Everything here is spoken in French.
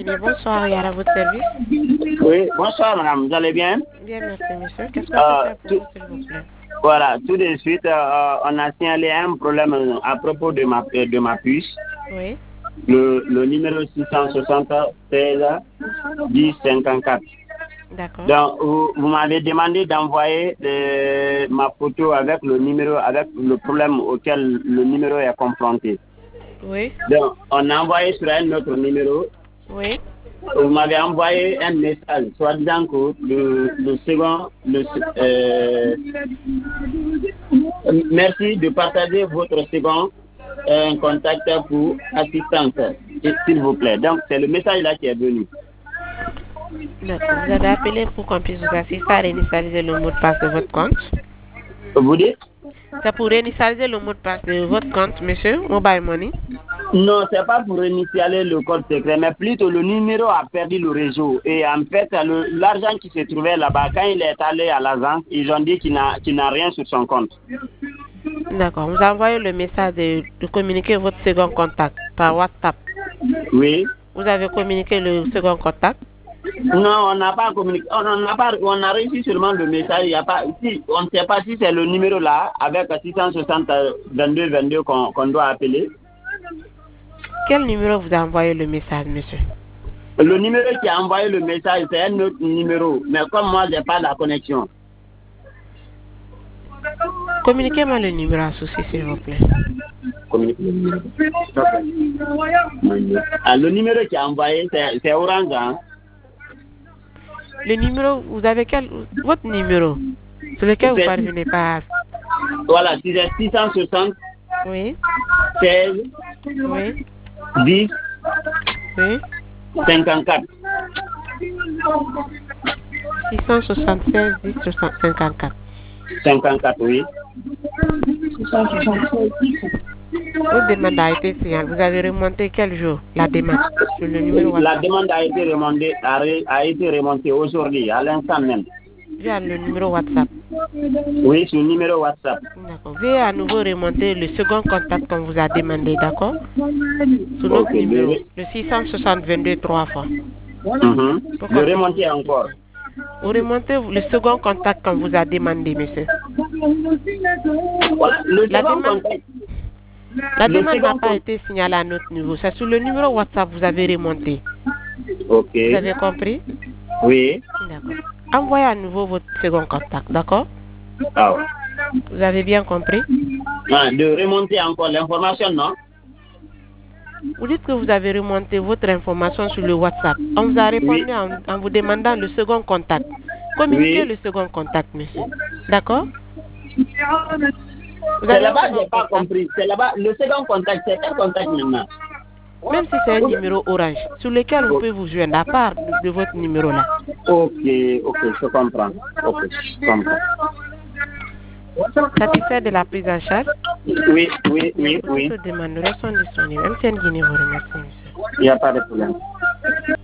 Guinée, bonsoir, et à votre service. Oui, bonsoir madame, vous allez bien? Bien, merci monsieur. Qu'est-ce qu'on peut faire pour vous, s'il vous plaît? Voilà, tout de suite, on a signalé un problème à propos de ma puce. Oui. Le numéro 676 1054. D'accord. Donc, vous m'avez demandé d'envoyer ma photo avec le numéro, avec le problème auquel le numéro est confronté. Oui. Donc, on a envoyé sur un autre numéro. Oui. Vous m'avez envoyé un message, soit disant que le second, merci de partager votre second contact pour assistance, s'il vous plaît. Donc, c'est le message là qui est venu. D'accord. Vous avez appelé pour qu'on puisse vous assister à réinitialiser le mot de passe de votre compte. Vous dites? C'est pour réinitialiser le mot de passe de votre compte, monsieur, Mobile Money. Non, c'est pas pour initialiser le code secret, mais plutôt le numéro a perdu le réseau. Et en fait, l'argent qui se trouvait là-bas, quand il est allé à l'agence, ils ont dit qu'il n'a rien sur son compte. D'accord. Vous envoyez le message de communiquer votre second contact par WhatsApp. Oui. Vous avez communiqué le second contact? Non, on n'a pas communiqué. On a reçu seulement le message. Il y a pas, on ne sait pas si c'est le numéro là, avec 660 22 22 qu'on doit appeler. Quel numéro vous a envoyé le message, monsieur? Le numéro qui a envoyé le message, c'est un autre numéro. Mais comme moi, je n'ai pas la connexion. Communiquez-moi le numéro associé, s'il vous plaît. Communiquez le numéro. Ah, le numéro qui a envoyé, c'est Orange. Hein? Le numéro, vous avez votre numéro sur lequel vous ne parvenez pas. Voilà, c'est 660. Oui. 16. Oui. 10. Oui. 54. 676 10 54. 54, oui. Votre demande a été signalée. Vous avez remonté quel jour la demande sur le numéro WhatsApp? La demande a été remontée aujourd'hui, à l'instant même. Via le numéro WhatsApp. Oui, sur le numéro WhatsApp. D'accord. Veuillez à nouveau remonter le second contact qu'on vous a demandé, d'accord? Sur notre numéro, le 660 22 3 fois. Je remonter encore. Vous remontez le second contact qu'on vous a demandé, monsieur. Voilà, la demande n'a pas été signalée à notre niveau. C'est sur le numéro WhatsApp que vous avez remonté. Ok. Vous avez compris? Oui. D'accord. Envoyez à nouveau votre second contact, d'accord? Ah ouais. Vous avez bien compris? Ah, de remonter encore l'information, non? Vous dites que vous avez remonté votre information sur le WhatsApp. On vous a répondu en vous demandant le second contact. Communiquez le second contact, monsieur. D'accord? C'est là-bas, je n'ai pas compris. C'est là-bas, le second contact, c'est quel contact maintenant? Même si c'est un numéro orange, sur lequel vous pouvez vous joindre à part de votre numéro-là. Ok, je comprends. Ok, je comprends. Satisfait de la prise en charge? Oui. Toutes les demandes sont disponibles. MTN Guinée vous remercie, monsieur. Il n'y a pas de problème.